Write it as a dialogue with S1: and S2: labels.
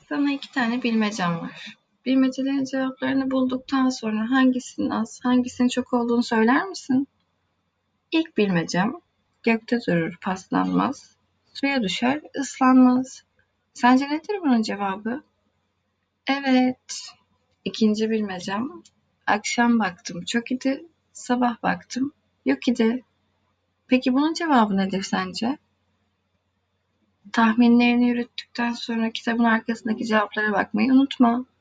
S1: Sana 2 tane bilmecem var. Bilmecelerin cevaplarını bulduktan sonra hangisinin az, hangisinin çok olduğunu söyler misin? İlk bilmecem, gökte durur paslanmaz, suya düşer ıslanmaz. Sence nedir bunun cevabı? Evet. İkinci bilmecem, akşam baktım çok idi, sabah baktım yok idi. Peki bunun cevabı nedir sence? Tahminlerini yürüttükten sonra kitabın arkasındaki cevaplara bakmayı unutma.